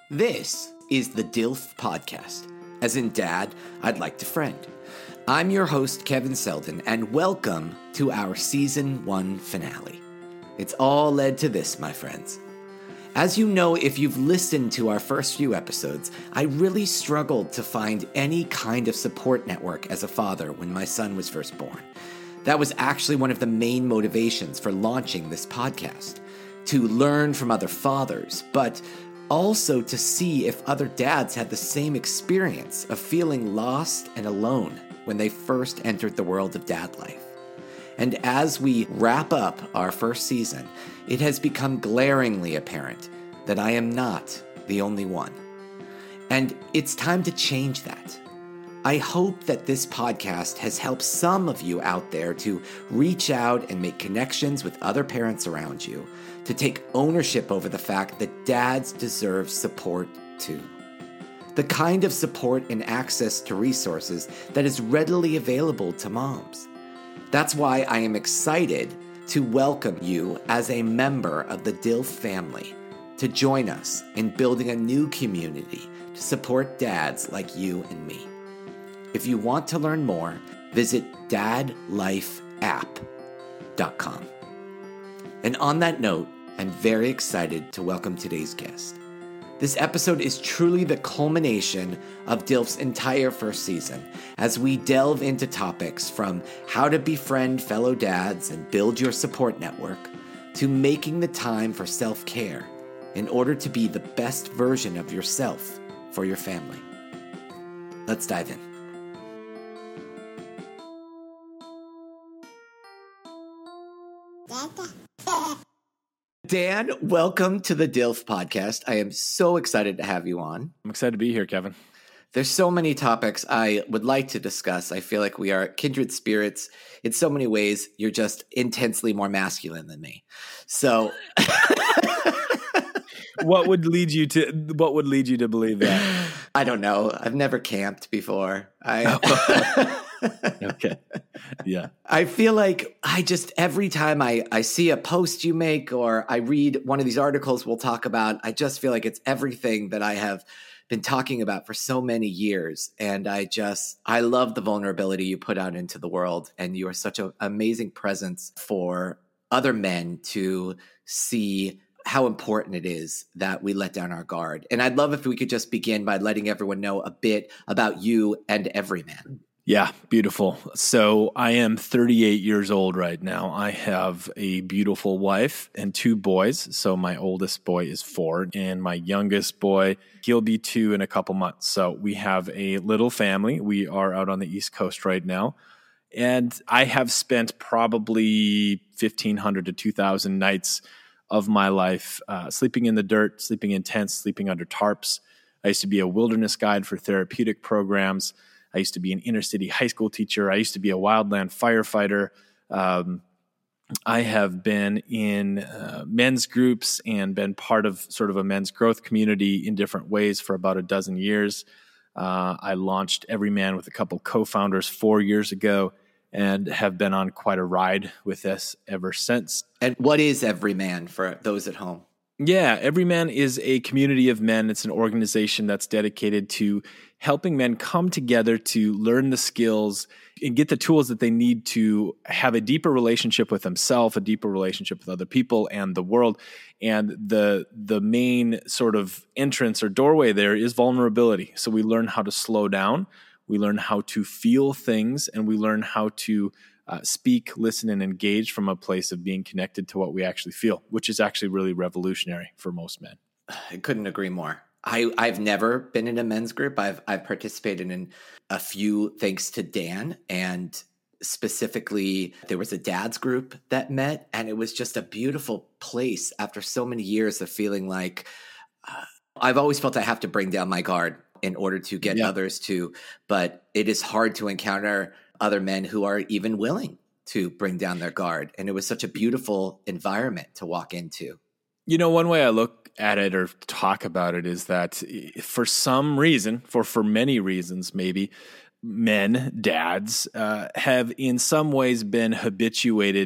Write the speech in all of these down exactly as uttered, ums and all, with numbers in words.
This is the D I L F Podcast, as in Dad, I'd like to friend. I'm your host, Kevin Selden, and welcome to our Season one finale. It's all led to this, my friends. As you know, if you've listened to our first few episodes, I really struggled to find any kind of support network as a father when my son was first born. That was actually one of the main motivations for launching this podcast, to learn from other fathers, but also to see if other dads had the same experience of feeling lost and alone when they first entered the world of dad life. And as we wrap up our first season, it has become glaringly apparent that I am not the only one. And it's time to change that. I hope that this podcast has helped some of you out there to reach out and make connections with other parents around you, to take ownership over the fact that dads deserve support too. The kind of support and access to resources that is readily available to moms. That's why I am excited to welcome you as a member of the D I L F family to join us in building a new community to support dads like you and me. If you want to learn more, visit dad life app dot com. And on that note, I'm very excited to welcome today's guest. This episode is truly the culmination of D I L F's entire first season, as we delve into topics from how to befriend fellow dads and build your support network, to making the time for self-care in order to be the best version of yourself for your family. Let's dive in. Dan, welcome to the D I L F Podcast. I am so excited to have you on. I'm excited to be here, Kevin. There's so many topics I would like to discuss. I feel like we are kindred spirits in so many ways. You're just intensely more masculine than me. So what would lead you to what would lead you to believe that? I don't know. I've never camped before. I Okay. Yeah. I feel like I just, every time I, I see a post you make or I read one of these articles we'll talk about, I just feel like it's everything that I have been talking about for so many years. And I just, I love the vulnerability you put out into the world. And you are such an amazing presence for other men to see how important it is that we let down our guard. And I'd love if we could just begin by letting everyone know a bit about you and Everyman. Yeah, beautiful. So I am thirty-eight years old right now. I have a beautiful wife and two boys. So my oldest boy is four and my youngest boy, he'll be two in a couple months. So we have a little family. We are out on the East Coast right now. And I have spent probably fifteen hundred to two thousand nights of my life uh, sleeping in the dirt, sleeping in tents, sleeping under tarps. I used to be a wilderness guide for therapeutic programs. I used to be an inner city high school teacher. I used to be a wildland firefighter. Um, I have been in uh, men's groups and been part of sort of a men's growth community in different ways for about a dozen years. Uh, I launched Everyman with a couple co-founders four years ago and have been on quite a ride with this ever since. And what is Everyman for those at home? Yeah, Everyman is a community of men. It's an organization that's dedicated to helping men come together to learn the skills and get the tools that they need to have a deeper relationship with themselves, a deeper relationship with other people and the world. And the the main sort of entrance or doorway there is vulnerability. So we learn how to slow down, we learn how to feel things, and we learn how to Uh, speak, listen, and engage from a place of being connected to what we actually feel, which is actually really revolutionary for most men. I couldn't agree more. I, I've never been in a men's group. I've I've participated in a few thanks to Dan, and specifically there was a dad's group that met, and it was just a beautiful place after so many years of feeling like uh, I've always felt I have to bring down my guard in order to get Yeah. others to, but it is hard to encounter other men who are even willing to bring down their guard. And it was such a beautiful environment to walk into. You know, one way I look at it or talk about it is that for some reason, for, for many reasons, maybe men, dads, uh, have in some ways been habituated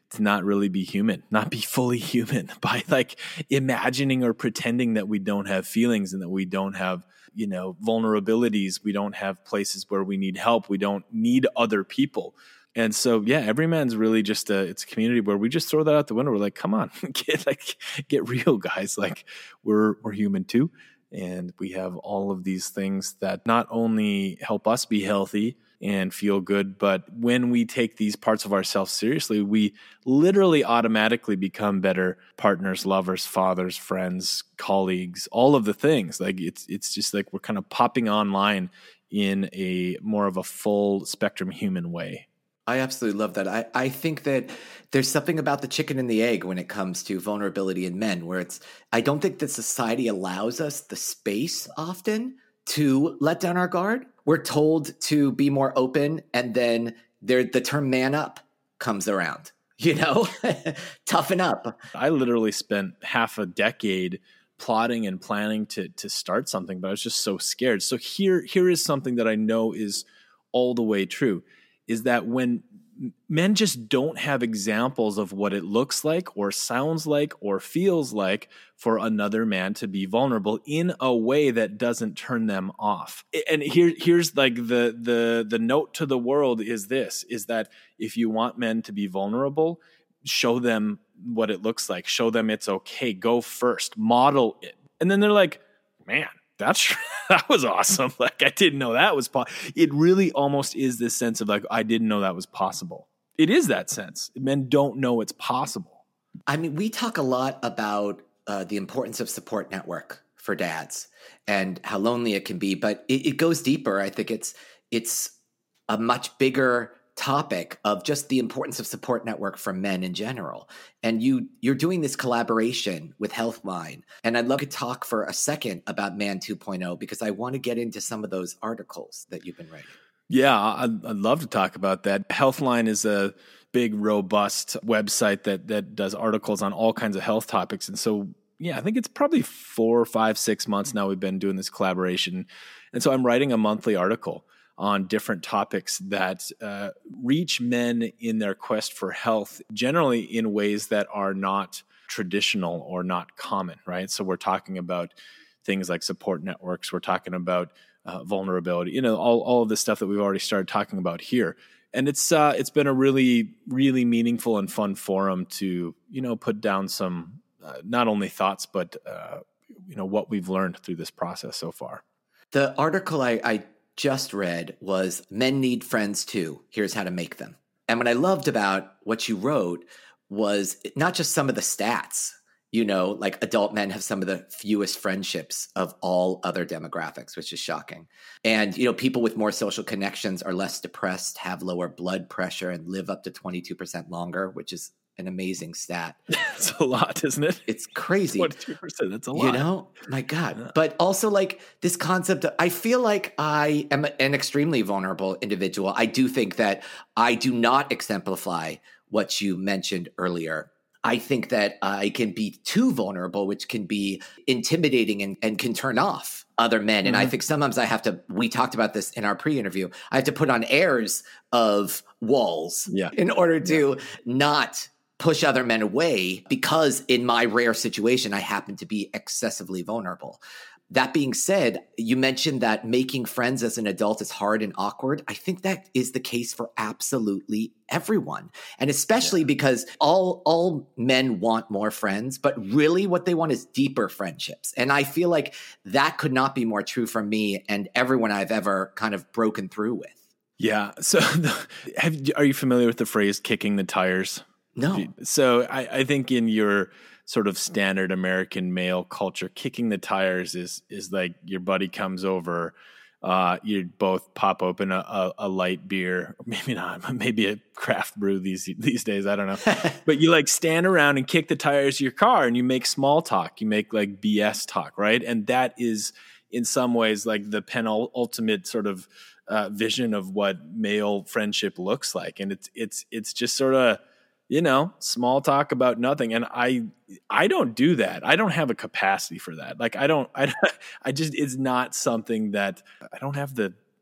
to not really be human, not be fully human by like imagining or pretending that we don't have feelings and that we don't have, you know, vulnerabilities. We don't have places where we need help. We don't need other people. And so, yeah, Everyman's really just a, it's a community where we just throw that out the window. We're like, come on, get like, get real, guys. Like we're, we're human too. And we have all of these things that not only help us be healthy and feel good, but when we take these parts of ourselves seriously, we literally automatically become better partners, lovers, fathers, friends, colleagues, all of the things. Like it's, it's just like we're kind of popping online in a more of a full spectrum human way. I absolutely love that. I, I think that there's something about the chicken and the egg when it comes to vulnerability in men, where it's, I don't think that society allows us the space often to let down our guard. We're told to be more open, and then there, the term man up comes around, you know, toughen up. I literally spent half a decade plotting and planning to to start something, but I was just so scared. So here, here is something that I know is all the way true. Is that when men just don't have examples of what it looks like or sounds like or feels like for another man to be vulnerable in a way that doesn't turn them off. And here, here's like the, the, the note to the world is this, is that if you want men to be vulnerable, show them what it looks like, show them it's okay, go first, model it. And then they're like, man, That's that was awesome. Like I didn't know that was possible. It really almost is this sense of like, I didn't know that was possible. It is that sense. Men don't know it's possible. I mean, we talk a lot about uh, the importance of support network for dads and how lonely it can be, but it, it goes deeper. I think it's it's a much bigger topic of just the importance of support network for men in general. And you, you're doing this collaboration with Healthline. And I'd love to talk for a second about Man two point oh, because I want to get into some of those articles that you've been writing. Yeah, I'd, I'd love to talk about that. Healthline is a big, robust website that that does articles on all kinds of health topics. And so, yeah, I think it's probably four, five, six months now we've been doing this collaboration. And so I'm writing a monthly article on different topics that uh, reach men in their quest for health, generally in ways that are not traditional or not common, right? So we're talking about things like support networks. We're talking about uh, vulnerability, you know, all, all of the stuff that we've already started talking about here. And it's uh, it's been a really, really meaningful and fun forum to, you know, put down some, uh, not only thoughts, but, uh, you know, what we've learned through this process so far. The article I, I just read was Men Need Friends Too. Here's how to make them. And what I loved about what you wrote was not just some of the stats, you know, like adult men have some of the fewest friendships of all other demographics, which is shocking. And, you know, people with more social connections are less depressed, have lower blood pressure, and live up to twenty-two percent longer, which is an amazing stat. It's a lot, isn't it? It's crazy. twenty-two percent, that's a lot. You know, my God. But also like this concept, of, I feel like I am an extremely vulnerable individual. I do think that I do not exemplify what you mentioned earlier. I think that I can be too vulnerable, which can be intimidating and, and can turn off other men. And mm-hmm. I think sometimes I have to, we talked about this in our pre-interview, I have to put on airs of walls yeah. in order to yeah. not push other men away, because in my rare situation, I happen to be excessively vulnerable. That being said, you mentioned that making friends as an adult is hard and awkward. I think that is the case for absolutely everyone. And especially yeah. because all, all men want more friends, but really what they want is deeper friendships. And I feel like that could not be more true for me and everyone I've ever kind of broken through with. Yeah. So have, are you familiar with the phrase kicking the tires? No. So I, I think in your sort of standard American male culture, kicking the tires is is like your buddy comes over, uh, you both pop open a, a, a light beer, maybe not, maybe a craft brew these these days, I don't know. But you like stand around and kick the tires of your car and you make small talk, you make like B S talk, right? And that is in some ways like the penultimate sort of uh, vision of what male friendship looks like. And it's it's it's just sort of, you know, small talk about nothing. And I, I don't do that. I don't have a capacity for that. Like I don't, I, I just, it's not something that I don't have the,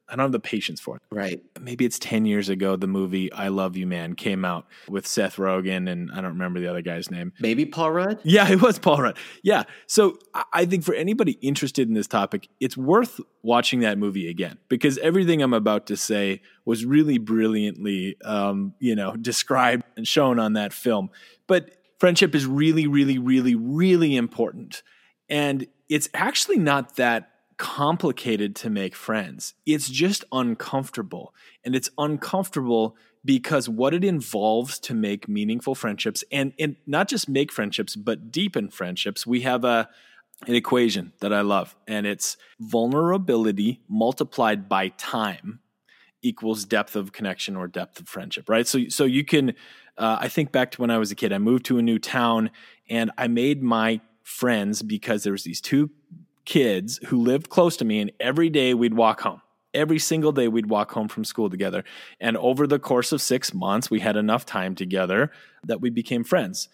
I don't have the patience for it. Right. Maybe it's ten years ago, the movie I Love You Man came out with Seth Rogen, and I don't remember the other guy's name. Maybe Paul Rudd? Yeah, it was Paul Rudd. Yeah. So I think for anybody interested in this topic, it's worth watching that movie again, because everything I'm about to say was really brilliantly, um, you know, described and shown on that film. But friendship is really, really, really, really important. And it's actually not that complicated to make friends. It's just uncomfortable. And it's uncomfortable because what it involves to make meaningful friendships, and, and not just make friendships, but deepen friendships. We have a an equation that I love, and it's vulnerability multiplied by time equals depth of connection or depth of friendship, right? So, so you can, uh, I think back to when I was a kid, I moved to a new town and I made my friends because there was these two kids who lived close to me, and every day we'd walk home. Every single day we'd walk home from school together. And over the course of six months, we had enough time together that we became friends.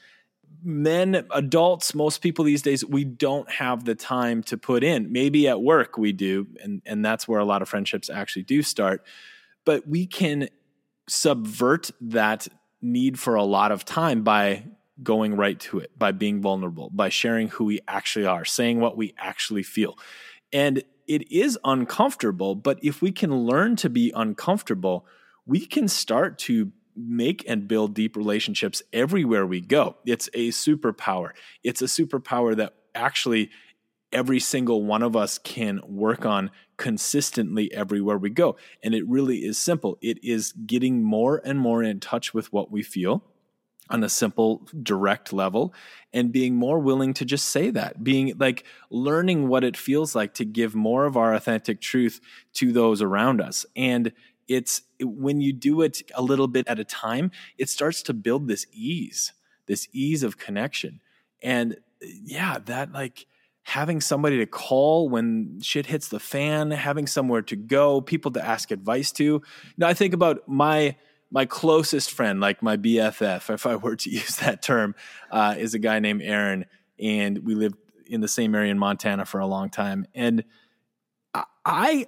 Men, adults, most people these days, we don't have the time to put in. Maybe at work we do, and, and that's where a lot of friendships actually do start. But we can subvert that need for a lot of time by going right to it, by being vulnerable, by sharing who we actually are, saying what we actually feel. And it is uncomfortable, but if we can learn to be uncomfortable, we can start to make and build deep relationships everywhere we go. It's a superpower. It's a superpower that actually every single one of us can work on consistently everywhere we go. And it really is simple. It is getting more and more in touch with what we feel on a simple, direct level, and being more willing to just say that, being like learning what it feels like to give more of our authentic truth to those around us. And it's when you do it a little bit at a time, it starts to build this ease, this ease of connection. And yeah, that like having somebody to call when shit hits the fan, having somewhere to go, people to ask advice to. You know, I think about my My closest friend, like my B F F, if I were to use that term, uh, is a guy named Aaron, and we lived in the same area in Montana for a long time. And I, I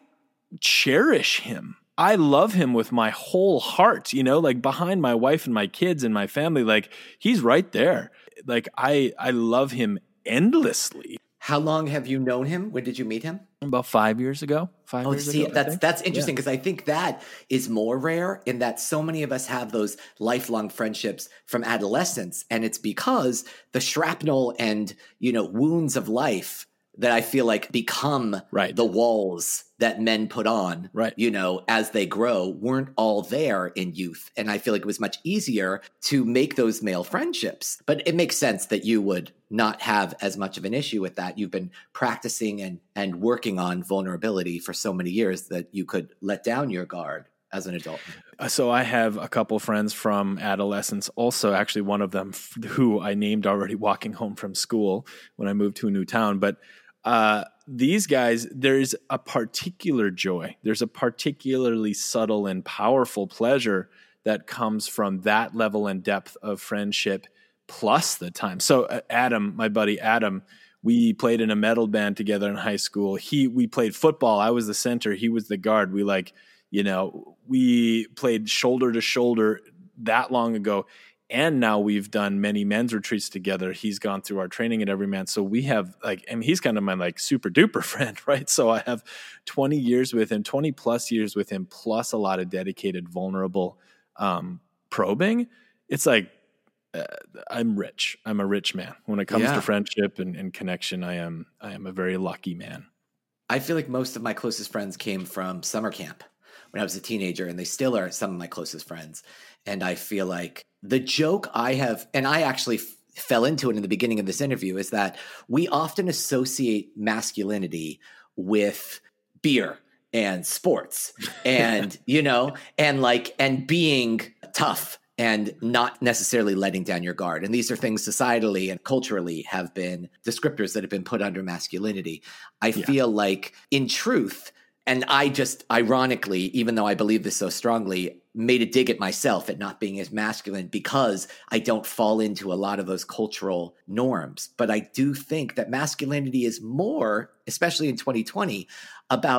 cherish him. I love him with my whole heart, you know, like behind my wife and my kids and my family, like he's right there. Like I, I love him endlessly. How long have you known him? When did you meet him? About five years ago. Five oh, years see, ago. that's that's interesting because yeah. I think that is more rare in that so many of us have those lifelong friendships from adolescence, and it's because the shrapnel and you know wounds of life that I feel like become right. the walls that men put on, right. you know, as they grow, weren't all there in youth. And I feel like it was much easier to make those male friendships. But it makes sense that you would not have as much of an issue with that. You've been practicing and, and working on vulnerability for so many years that you could let down your guard as an adult. So I have a couple friends from adolescence also, actually one of them who I named already walking home from school when I moved to a new town. But Uh, these guys, there's a particular joy. There's a particularly subtle and powerful pleasure that comes from that level and depth of friendship plus the time. So uh, Adam, my buddy Adam, we played in a metal band together in high school. He, we played football. I was the center. He was the guard. We like, you know, we played shoulder to shoulder that long ago. And now we've done many men's retreats together. He's gone through our training at Everyman. So we have like, I mean, he's kind of my like super duper friend, right? So I have twenty years with him, twenty plus years with him, plus a lot of dedicated, vulnerable um, probing. It's like, uh, I'm rich. I'm a rich man. When it comes yeah. to friendship and, and connection, I am, I am a very lucky man. I feel like most of my closest friends came from summer camp when I was a teenager, and they still are some of my closest friends. And I feel like the joke I have, and I actually f- fell into it in the beginning of this interview, is that we often associate masculinity with beer and sports and, you know, and like, and being tough and not necessarily letting down your guard. And these are things societally and culturally have been descriptors that have been put under masculinity. I yeah. feel like in truth, and I just ironically, even though I believe this so strongly, made a dig at myself at not being as masculine because I don't fall into a lot of those cultural norms. But I do think that masculinity is more, especially in twenty twenty, about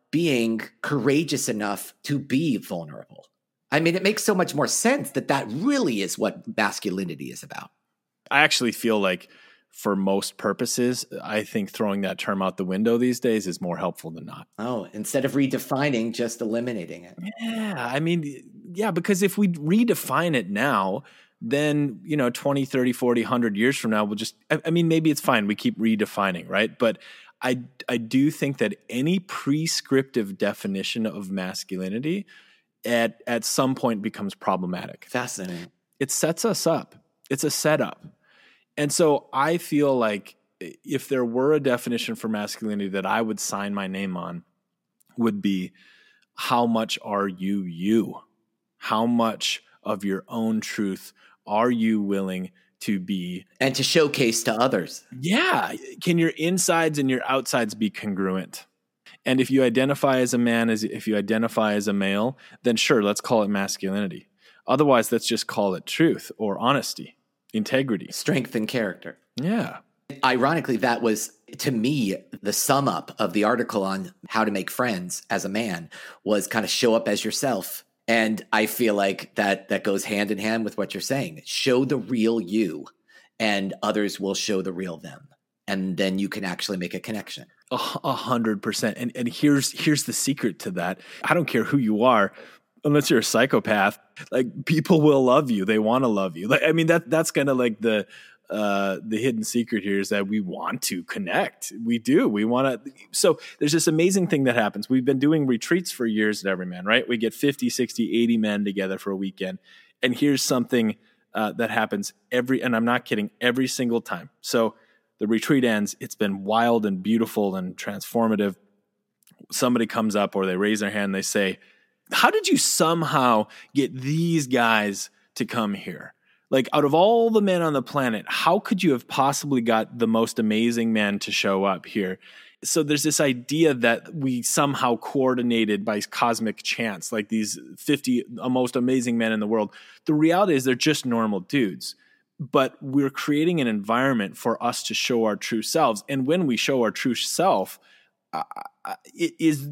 being courageous enough to be vulnerable. I mean, it makes so much more sense that that really is what masculinity is about. I actually feel like for most purposes, I think throwing that term out the window these days is more helpful than not. Oh, instead of redefining, just eliminating it. Yeah. I mean, yeah, because if we redefine it now, then, you know, twenty, thirty, forty, one hundred years from now, we'll just, I, I mean, maybe it's fine. We keep redefining, right? But I, I do think that any prescriptive definition of masculinity at, at some point becomes problematic. Fascinating. It sets us up. It's a setup. And so I feel like if there were a definition for masculinity that I would sign my name on, would be how much are you you? How much of your own truth are you willing to be? And to showcase to others. Yeah. Can your insides and your outsides be congruent? And if you identify as a man, as if you identify as a male, then sure, let's call it masculinity. Otherwise, let's just call it truth or honesty, integrity. Strength and character. Yeah. Ironically, that was, to me, the sum up of the article on how to make friends as a man was kind of show up as yourself. And I feel like that that goes hand in hand with what you're saying. Show the real you, and others will show the real them. And then you can actually make a connection. A hundred percent. And and here's here's the secret to that. I don't care who you are, unless you're a psychopath. Like, people will love you. They want to love you. Like, I mean, that that's kind of like the uh, the hidden secret here is that we want to connect. We do. We want to. So there's this amazing thing that happens. We've been doing retreats for years at Everyman, right? We get fifty, sixty, eighty men together for a weekend. And here's something uh, that happens every, and I'm not kidding, every single time. So the retreat ends. It's been wild and beautiful and transformative. Somebody comes up or they raise their hand. They say, how did you somehow get these guys to come here? Like, out of all the men on the planet, how could you have possibly got the most amazing men to show up here? So there's this idea that we somehow coordinated by cosmic chance, like these fifty most amazing men in the world. The reality is they're just normal dudes. But we're creating an environment for us to show our true selves. And when we show our true self, uh, it is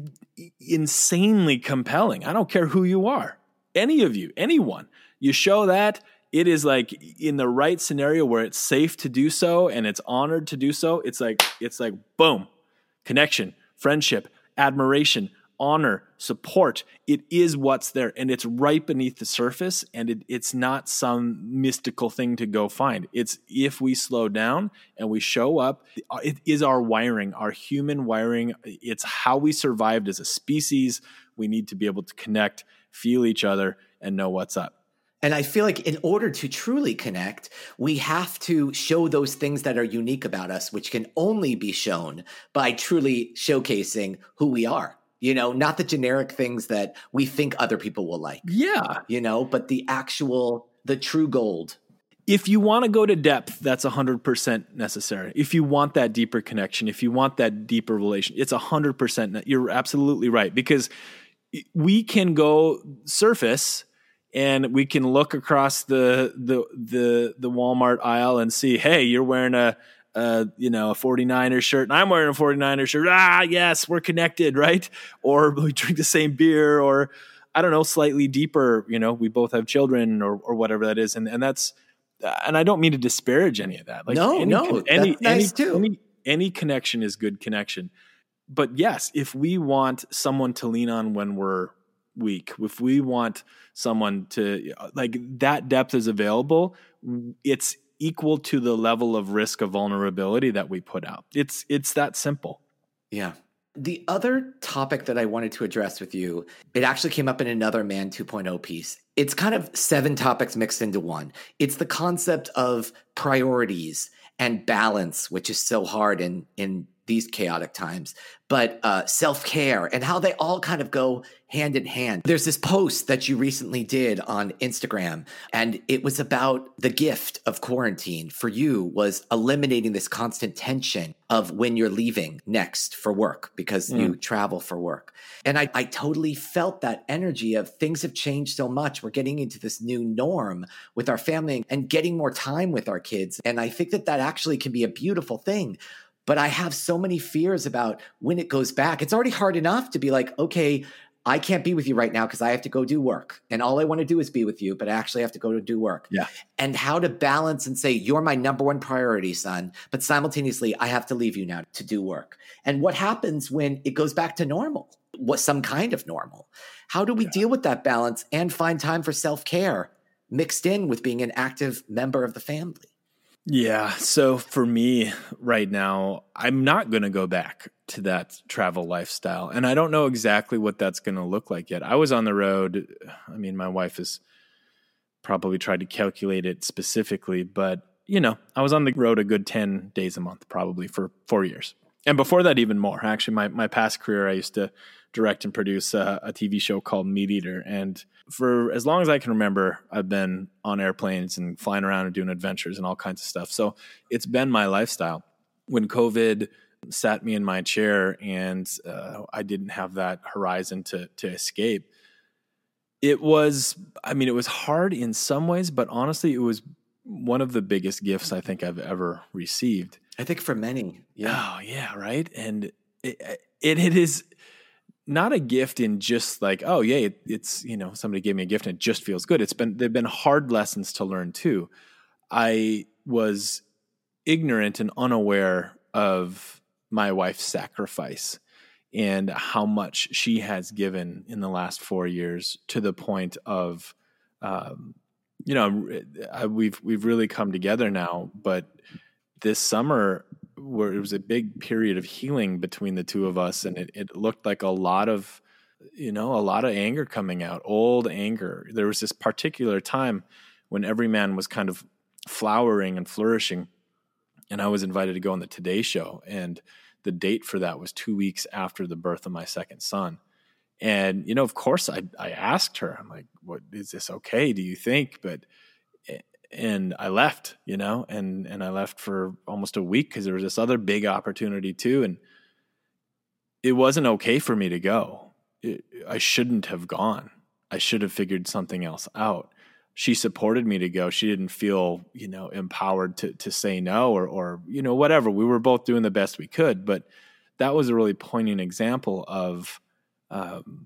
insanely compelling. I don't care who you are, any of you, anyone. You show that, it is like in the right scenario where it's safe to do so and it's honored to do so. It's like, it's like, boom, connection, friendship, admiration, honor, support. It is what's there, and it's right beneath the surface, and it, it's not some mystical thing to go find. It's if we slow down and we show up, it is our wiring, our human wiring. It's how we survived as a species. We need to be able to connect, feel each other, and know what's up. And I feel like in order to truly connect, we have to show those things that are unique about us, which can only be shown by truly showcasing who we are. You know, not the generic things that we think other people will like. Yeah. You know, but the actual, the true gold. If you want to go to depth, that's one hundred percent necessary. If you want that deeper connection, if you want that deeper relation, it's one hundred percent. You're absolutely right. Because we can go surface and we can look across the the the the Walmart aisle and see, hey, you're wearing a Uh, you know, a 49er shirt and I'm wearing a 49er shirt. Ah, yes, we're connected, right? Or we drink the same beer, or I don't know, slightly deeper, you know, we both have children or or whatever that is. And and that's, and I don't mean to disparage any of that. Like, no, any, no, any, that's nice any, too. Any, any connection is good connection. But yes, if we want someone to lean on when we're weak, if we want someone to, like, that depth is available, it's equal to the level of risk of vulnerability that we put out. It's it's that simple. Yeah. The other topic that I wanted to address with you, it actually came up in another Man two point oh piece. It's kind of seven topics mixed into one. It's the concept of priorities and balance, which is so hard in, in these chaotic times, but uh, self-care and how they all kind of go hand in hand. There's this post that you recently did on Instagram, and it was about the gift of quarantine for you was eliminating this constant tension of when you're leaving next for work because mm. you travel for work. And I, I totally felt that energy of things have changed so much. We're getting into this new norm with our family and getting more time with our kids. And I think that that actually can be a beautiful thing. But I have so many fears about when it goes back. It's already hard enough to be like, okay, I can't be with you right now because I have to go do work. And all I want to do is be with you, but I actually have to go to do work. Yeah. And how to balance and say, you're my number one priority, son. But simultaneously, I have to leave you now to do work. And what happens when it goes back to normal? What some kind of normal? How do we yeah. deal with that balance and find time for self-care mixed in with being an active member of the family? Yeah. So for me right now, I'm not going to go back to that travel lifestyle. And I don't know exactly what that's going to look like yet. I was on the road. I mean, my wife has probably tried to calculate it specifically, but you know, I was on the road a good ten days a month, probably for four years. And before that, even more. Actually, my, my past career, I used to direct and produce a, a T V show called Meat Eater. And for as long as I can remember, I've been on airplanes and flying around and doing adventures and all kinds of stuff. So it's been my lifestyle. When COVID sat me in my chair and uh, I didn't have that horizon to to escape, it was, I mean, it was hard in some ways, but honestly, it was one of the biggest gifts I think I've ever received. I think for many. Yeah. Oh, yeah, right? And it, it, it is not a gift in just like, oh, yeah, it, it's, you know, somebody gave me a gift and it just feels good. It's been, they've been hard lessons to learn too. I was ignorant and unaware of my wife's sacrifice and how much she has given in the last four years to the point of, um, you know, I, we've, we've really come together now, but this summer where it was a big period of healing between the two of us. And it, it looked like a lot of, you know, a lot of anger coming out, old anger. There was this particular time when every man was kind of flowering and flourishing. And I was invited to go on the Today Show. And the date for that was two weeks after the birth of my second son. And, you know, of course I, I asked her, I'm like, what, is this okay? Do you think? But, and I left, you know, and, and I left for almost a week because there was this other big opportunity too. And it wasn't okay for me to go. It, I shouldn't have gone. I should have figured something else out. She supported me to go. She didn't feel, you know, empowered to, to say no or, or, you know, whatever. We were both doing the best we could, but that was a really poignant example of, um,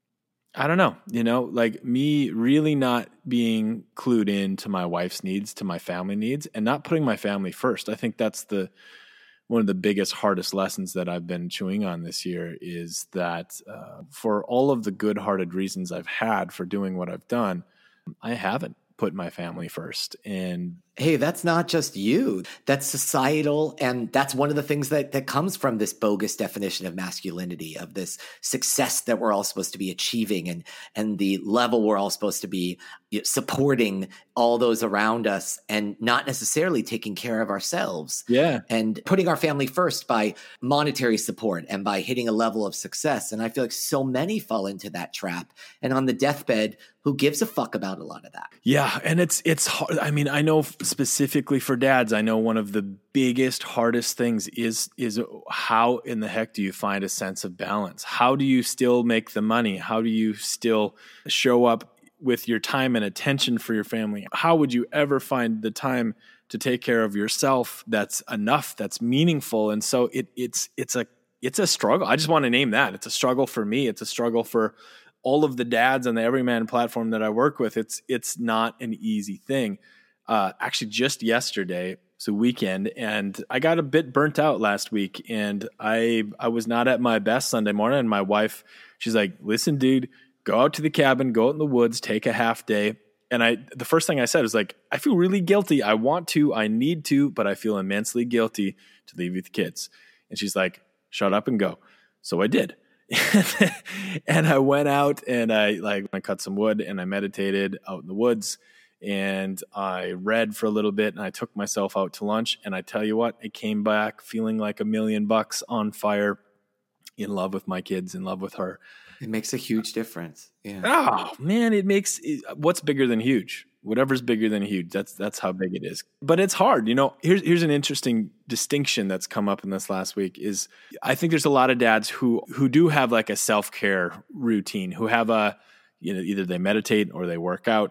I don't know, you know, like me really not being clued in to my wife's needs, to my family needs, and not putting my family first. I think that's the one of the biggest, hardest lessons that I've been chewing on this year is that uh, for all of the good-hearted reasons I've had for doing what I've done, I haven't put my family first. And hey, that's not just you. That's societal. And that's one of the things that, that comes from this bogus definition of masculinity, of this success that we're all supposed to be achieving and, and the level we're all supposed to be supporting all those around us and not necessarily taking care of ourselves. Yeah. And putting our family first by monetary support and by hitting a level of success. And I feel like so many fall into that trap. And on the deathbed, who gives a fuck about a lot of that? Yeah. And it's, it's hard. I mean, I know specifically for dads, I know one of the biggest, hardest things is, is how in the heck do you find a sense of balance? How do you still make the money? How do you still show up with your time and attention for your family? How would you ever find the time to take care of yourself that's enough, that's meaningful? And so it, it's, it's a, it's a struggle. I just want to name that. It's a struggle for me. It's a struggle for all of the dads on the Everyman platform that I work with. It's, it's not an easy thing. Uh, actually just yesterday, it's a weekend, and I got a bit burnt out last week, and I, I was not at my best Sunday morning. And my wife, she's like, listen, dude, go out to the cabin, go out in the woods, take a half day. And I, the first thing I said was like, I feel really guilty. I want to, I need to, but I feel immensely guilty to leave with the kids. And she's like, shut up and go. So I did. And I went out and I like, I cut some wood and I meditated out in the woods and I read for a little bit and I took myself out to lunch. And I tell you what, I came back feeling like a million bucks, on fire, in love with my kids, in love with her. It makes a huge difference. Yeah. Oh man, it makes it, what's bigger than huge? Whatever's bigger than huge. That's that's how big it is. But it's hard. You know, here's here's an interesting distinction that's come up in this last week is I think there's a lot of dads who who do have like a self-care routine, who have a, you know, either they meditate or they work out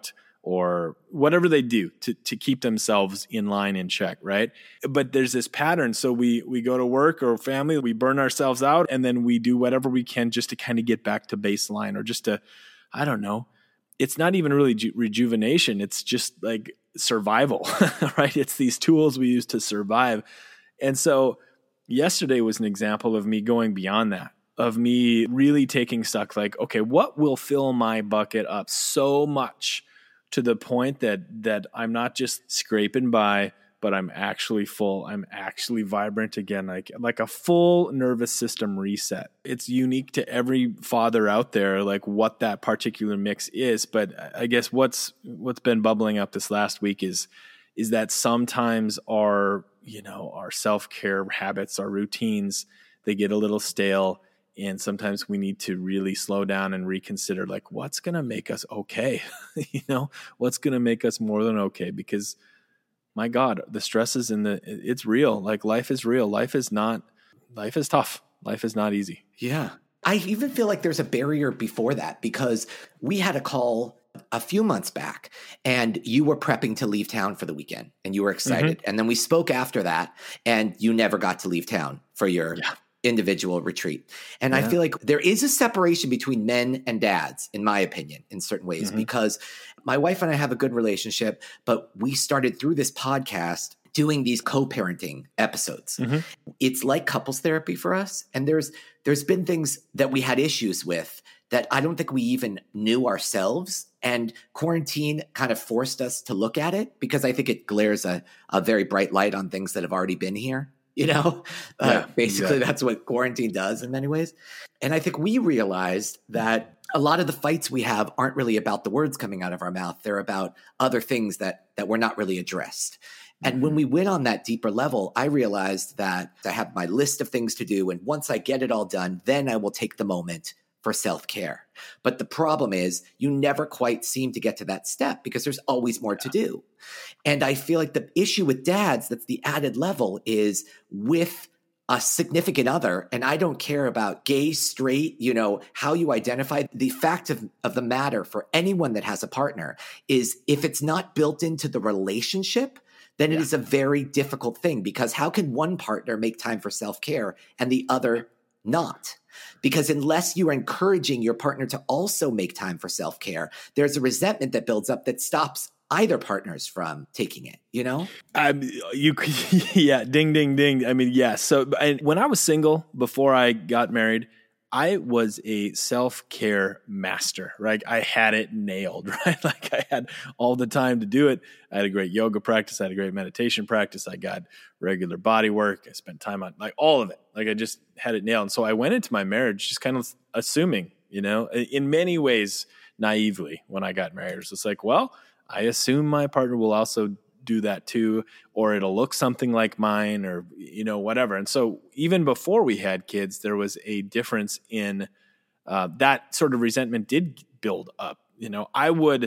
or whatever they do to, to keep themselves in line, in check, right? But there's this pattern. So we we go to work or family, we burn ourselves out, and then we do whatever we can just to kind of get back to baseline, or just to, I don't know. It's not even really ju- rejuvenation. It's just like survival, right? It's these tools we use to survive. And so yesterday was an example of me going beyond that, of me really taking stock, like, okay, what will fill my bucket up so much to the point that that I'm not just scraping by, but I'm actually full. I'm actually vibrant again, like like a full nervous system reset. It's unique to every father out there, like what that particular mix is. But I guess what's what's been bubbling up this last week is is that sometimes our, you know, our self-care habits, our routines, they get a little stale. And sometimes we need to really slow down and reconsider, like, what's going to make us okay? you know, what's going to make us more than okay? Because my God, the stress is in the, it's real. Like, life is real. Life is not, life is tough. Life is not easy. Yeah. I even feel like there's a barrier before that, because we had a call a few months back and you were prepping to leave town for the weekend and you were excited. Mm-hmm. And then we spoke after that and you never got to leave town for your yeah. individual retreat. And yeah. I feel like there is a separation between men and dads, in my opinion, in certain ways, mm-hmm. because my wife and I have a good relationship, but we started through this podcast doing these co-parenting episodes. Mm-hmm. It's like couples therapy for us. And there's there's been things that we had issues with that I don't think we even knew ourselves. And quarantine kind of forced us to look at it, because I think it glares a, a very bright light on things that have already been here. You know, yeah, uh, basically exactly. That's what quarantine does in many ways. And I think we realized that a lot of the fights we have aren't really about the words coming out of our mouth. They're about other things that that were not really addressed. And when we went on that deeper level, I realized that I have my list of things to do. And once I get it all done, then I will take the moment for self-care. But the problem is you never quite seem to get to that step because there's always more to do. And I feel like the issue with dads, that's the added level, is with a significant other. And I don't care about gay, straight, you know, how you identify. The fact of, of the matter for anyone that has a partner is if it's not built into the relationship, then yeah. it is a very difficult thing, because how can one partner make time for self-care and the other not? Because unless you are encouraging your partner to also make time for self-care, there's a resentment that builds up that stops either partners from taking it, you know? Um, you, yeah, ding, ding, ding. I mean, yes. Yeah. So and when I was single, before I got married, I was a self-care master, right? I had it nailed, right? Like I had all the time to do it. I had a great yoga practice. I had a great meditation practice. I got regular body work. I spent time on like all of it. Like I just had it nailed. And so I went into my marriage just kind of assuming, you know, in many ways, naively when I got married. It was just like, well, I assume my partner will also do that too, or it'll look something like mine, or, you know, whatever. And so even before we had kids, there was a difference in uh, that sort of resentment did build up. You know, I would,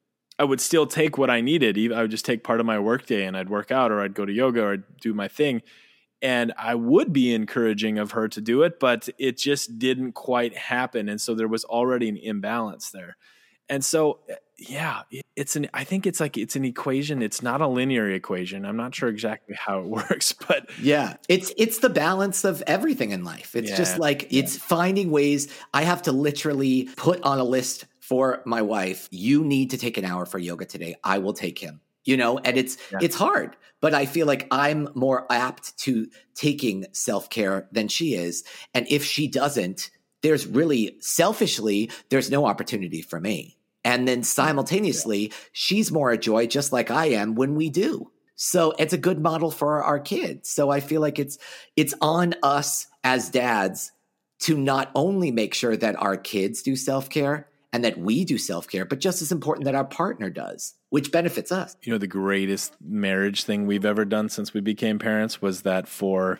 I would still take what I needed. I would just take part of my work day and I'd work out, or I'd go to yoga, or I'd do my thing. And I would be encouraging of her to do it, but it just didn't quite happen. And so there was already an imbalance there. And so, yeah, it's an, I think it's like, it's an equation. It's not a linear equation. I'm not sure exactly how it works, but yeah, it's, it's the balance of everything in life. It's yeah, just like, it's yeah. finding ways. I have to literally put on a list for my wife, you need to take an hour for yoga today. I will take him, you know, and it's, yeah. it's hard, but I feel like I'm more apt to taking self-care than she is. And if she doesn't, there's really selfishly, there's no opportunity for me. And then simultaneously, yeah. she's more a joy, just like I am, when we do. So it's a good model for our kids. So I feel like it's it's on us as dads to not only make sure that our kids do self-care and that we do self-care, but just as important that our partner does, which benefits us. You know, the greatest marriage thing we've ever done since we became parents was that for,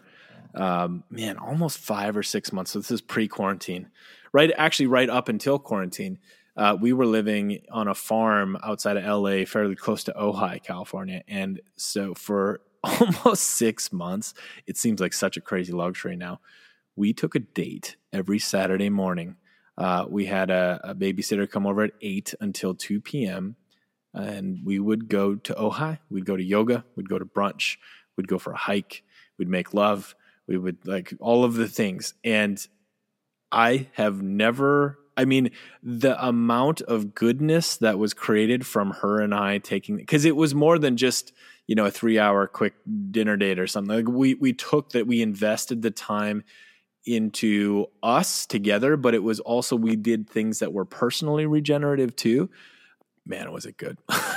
um, man, almost five or six months. So this is pre-quarantine, right? Actually, right up until quarantine. Uh, we were living on a farm outside of L A, fairly close to Ojai, California. And so for almost six months, it seems like such a crazy luxury now. We took a date every Saturday morning. Uh, we had a, a babysitter come over at eight until two p.m. and we would go to Ojai. We'd go to yoga. We'd go to brunch. We'd go for a hike. We'd make love. We would like all of the things. And I have never, I mean, the amount of goodness that was created from her and I taking, because it was more than just, you know, a three hour quick dinner date or something. Like we, we took that, we invested the time into us together, but it was also, we did things that were personally regenerative too. Man, was it good.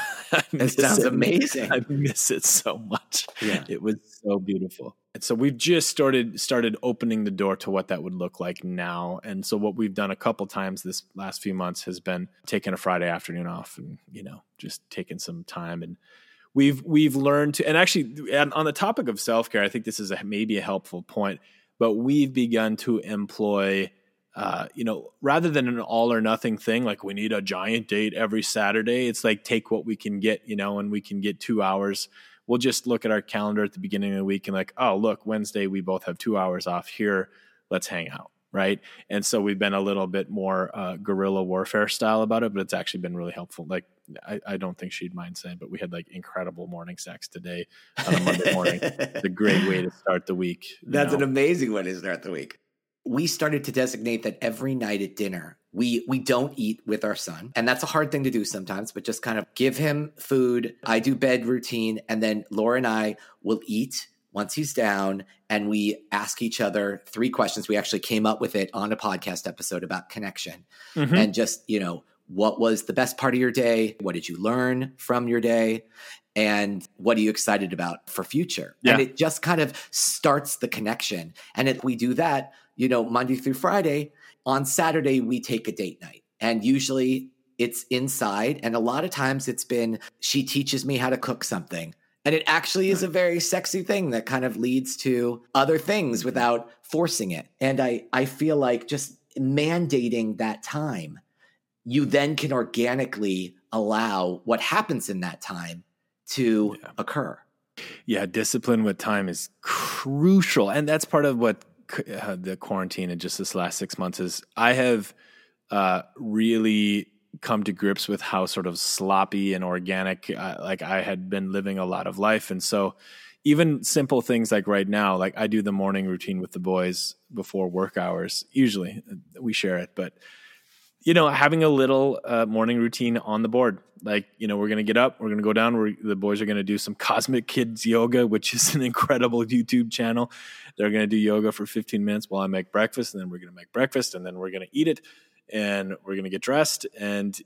It sounds it. amazing. I miss it so much. Yeah. It was so beautiful. And so we've just started started opening the door to what that would look like now. And so what we've done a couple times this last few months has been taking a Friday afternoon off and, you know, just taking some time. And we've we've learned to, and actually on the topic of self-care, I think this is a, maybe a helpful point, but we've begun to employ Uh, you know, rather than an all or nothing thing, like we need a giant date every Saturday, it's like take what we can get, you know, and we can get two hours. We'll just look at our calendar at the beginning of the week and like, oh, look, Wednesday, we both have two hours off here. Let's hang out. Right. And so we've been a little bit more uh, guerrilla warfare style about it, but it's actually been really helpful. Like, I, I don't think she'd mind saying, but we had like incredible morning sex today on a Monday morning. It's a great way to start the week. That's know? an amazing way to start the week. We started to designate that every night at dinner, we we don't eat with our son. And that's a hard thing to do sometimes, but just kind of give him food. I do bed routine. And then Laura and I will eat once he's down. And we ask each other three questions. We actually came up with it on a podcast episode about connection. Mm-hmm. And just, you know, what was the best part of your day? What did you learn from your day? And what are you excited about for future? Yeah. And it just kind of starts the connection. And if we do that, you know, Monday through Friday, on Saturday, we take a date night. And usually it's inside. And a lot of times it's been, she teaches me how to cook something. And it actually is a very sexy thing that kind of leads to other things without forcing it. And I, I feel like just mandating that time, you then can organically allow what happens in that time to yeah. occur. Yeah, discipline with time is crucial. And that's part of what uh, the quarantine and just this last six months is. I have uh, really come to grips with how sort of sloppy and organic, uh, like I had been living a lot of life. And so even simple things like right now, like I do the morning routine with the boys before work hours. Usually we share it, but you know, having a little uh, morning routine on the board, like, you know, we're going to get up, we're going to go down, we're, the boys are going to do some Cosmic Kids Yoga, which is an incredible YouTube channel. They're going to do yoga for fifteen minutes while I make breakfast, and then we're going to make breakfast, and then we're going to eat it, and we're going to get dressed. And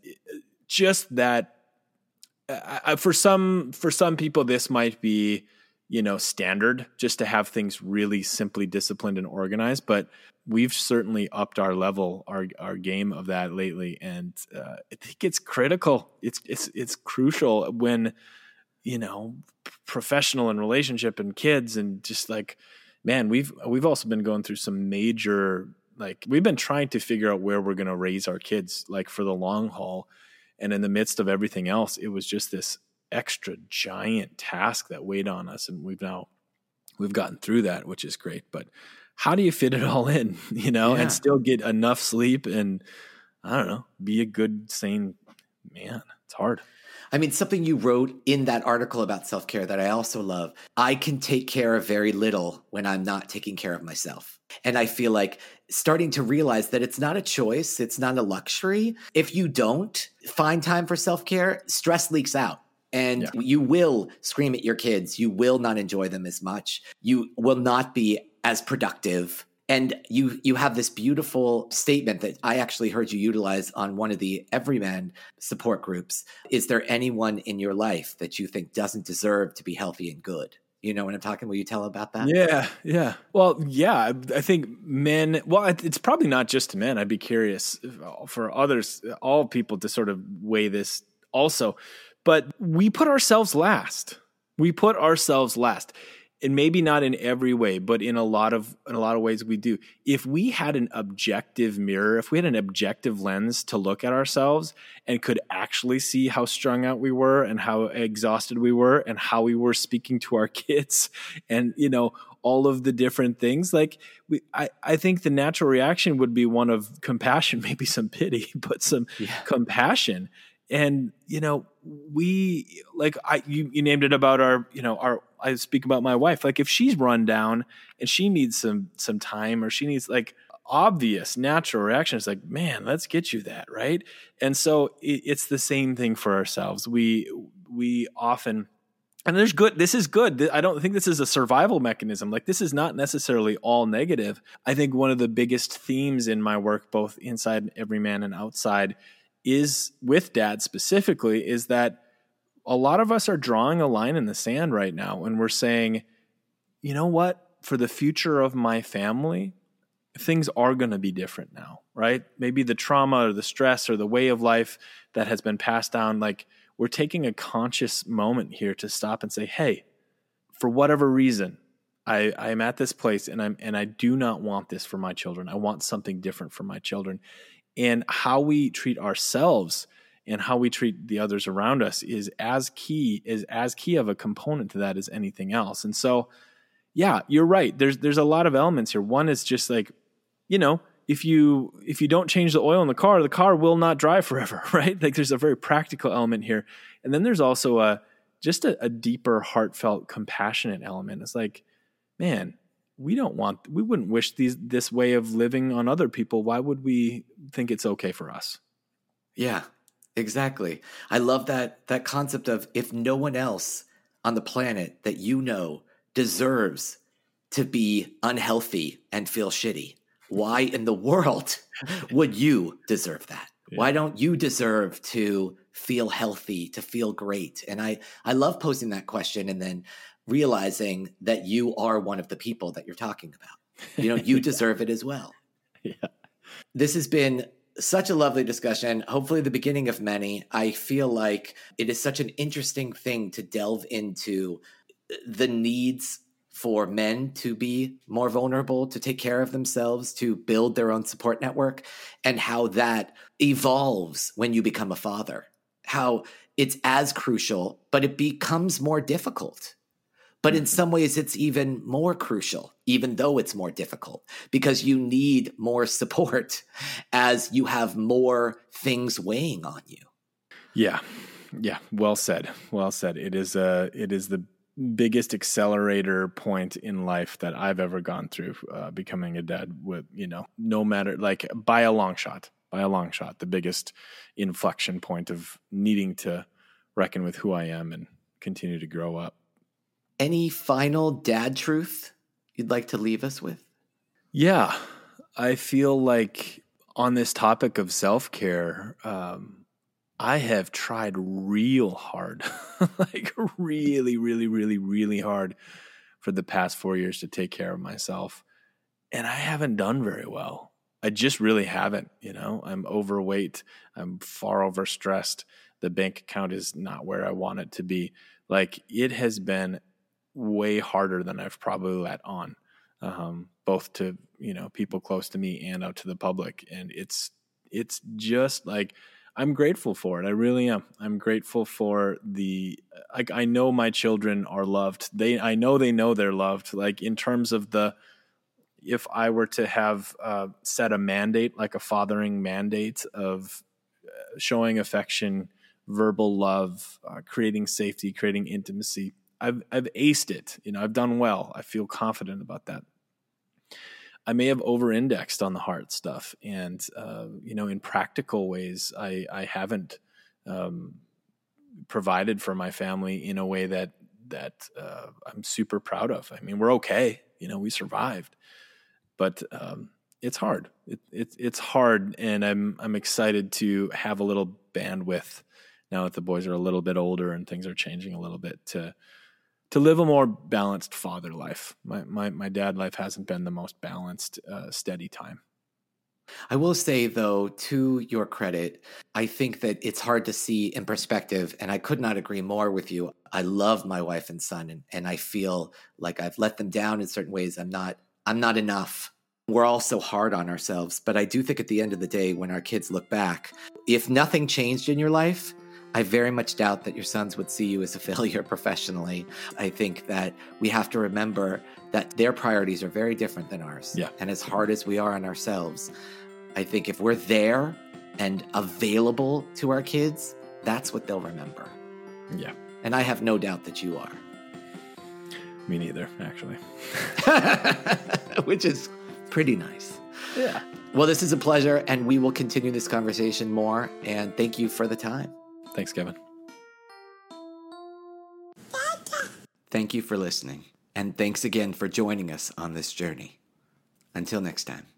just that, uh, for some, for some people, this might be, you know, standard just to have things really simply disciplined and organized, but we've certainly upped our level, our our game of that lately, and uh, I think it's critical. It's it's it's crucial when, you know, professional and relationship and kids and just like, man, we've we've also been going through some major, like we've been trying to figure out where we're going to raise our kids, like for the long haul, and in the midst of everything else, it was just this extra giant task that weighed on us, and we've now we've gotten through that, which is great, but how do you fit it all in, you know, yeah. and still get enough sleep and, I don't know, be a good, sane man? It's hard. I mean, something you wrote in that article about self-care that I also love, I can take care of very little when I'm not taking care of myself. And I feel like starting to realize that it's not a choice. It's not a luxury. If you don't find time for self-care, stress leaks out. And yeah. you will scream at your kids. You will not enjoy them as much. You will not be as productive. And you you have this beautiful statement that I actually heard you utilize on one of the Everyman support groups. Is there anyone in your life that you think doesn't deserve to be healthy and good? You know what I'm talking? Will you tell about that? Yeah, yeah. Well, yeah, I think men, well, it's probably not just men. I'd be curious for others, all people to sort of weigh this also. But we put ourselves last. We put ourselves last. And maybe not in every way, but in a lot of in a lot of ways we do. If we had an objective mirror, if we had an objective lens to look at ourselves and could actually see how strung out we were and how exhausted we were and how we were speaking to our kids and, you know, all of the different things, like we, I, I think the natural reaction would be one of compassion, maybe some pity, but some yeah. compassion. And, you know, we like I you, you named it about our, you know, our I speak about my wife. Like if she's run down and she needs some some time, or she needs like obvious natural reaction, it's like, man, let's get you that, right? And so it, it's the same thing for ourselves. We we often And there's good. This is good. I don't think this is a survival mechanism. Like this is not necessarily all negative. I think one of the biggest themes in my work, both inside Everyman and outside, is with dad specifically, is that a lot of us are drawing a line in the sand right now. And we're saying, you know what, for the future of my family, things are going to be different now, right? Maybe the trauma or the stress or the way of life that has been passed down, like we're taking a conscious moment here to stop and say, hey, for whatever reason, I, I'm at this place and I'm, and I do not want this for my children. I want something different for my children. And how we treat ourselves and how we treat the others around us is as key, is as key of a component to that as anything else. And so, yeah, you're right. There's, there's a lot of elements here. One is just like, you know, if you, if you don't change the oil in the car, the car will not drive forever, right? Like there's a very practical element here. And then there's also a, just a, a deeper, heartfelt, compassionate element. It's like, man, we don't want, we wouldn't wish these, this way of living on other people. Why would we think it's okay for us? Yeah, exactly. I love that, that concept of if no one else on the planet that you know deserves to be unhealthy and feel shitty, why in the world would you deserve that? Yeah. Why don't you deserve to feel healthy, to feel great? And I, I love posing that question and then realizing that you are one of the people that you're talking about. You know, you deserve it as well. Yeah. This has been such a lovely discussion, hopefully the beginning of many. I feel like it is such an interesting thing to delve into the needs for men to be more vulnerable, to take care of themselves, to build their own support network, and how that evolves when you become a father, how it's as crucial, but it becomes more difficult. But in some ways, it's even more crucial, even though it's more difficult, because you need more support as you have more things weighing on you. Yeah. Yeah. Well said. Well said. It is a, it is the biggest accelerator point in life that I've ever gone through, uh, becoming a dad with, you know, no matter, like by a long shot, by a long shot, the biggest inflection point of needing to reckon with who I am and continue to grow up. Any final dad truth you'd like to leave us with? Yeah, I feel like on this topic of self-care, um, I have tried real hard, like really, really, really, really hard for the past four years to take care of myself. And I haven't done very well. I just really haven't, you know, I'm overweight. I'm far overstressed. The bank account is not where I want it to be. Like it has been way harder than I've probably let on, um, both to, you know, people close to me and out to the public. And it's, it's just like, I'm grateful for it. I really am. I'm grateful for the, like, I know my children are loved. They, I know they know they're loved. Like in terms of the, if I were to have uh, set a mandate, like a fathering mandate of showing affection, verbal love, uh, creating safety, creating intimacy, I've I've aced it. You know, I've done well. I feel confident about that. I may have over-indexed on the heart stuff, and uh, you know, in practical ways, I I haven't um, provided for my family in a way that that uh, I'm super proud of. I mean, we're okay. You know, we survived, but um, it's hard. It, it it's hard, and I'm I'm excited to have a little bandwidth now that the boys are a little bit older and things are changing a little bit to. to live a more balanced father life. My, my, my dad life hasn't been the most balanced, uh, steady time. I will say though, to your credit, I think that it's hard to see in perspective, and I could not agree more with you. I love my wife and son, and, and I feel like I've let them down in certain ways. I'm not, I'm not enough. We're all so hard on ourselves, but I do think at the end of the day, when our kids look back, if nothing changed in your life, I very much doubt that your sons would see you as a failure professionally. I think that we have to remember that their priorities are very different than ours. Yeah. And as hard as we are on ourselves, I think if we're there and available to our kids, that's what they'll remember. Yeah. And I have no doubt that you are. Me neither, actually. Which is pretty nice. Yeah. Well, this is a pleasure, and we will continue this conversation more. And thank you for the time. Thanks, Kevin. Thank you for listening, and thanks again for joining us on this journey. Until next time.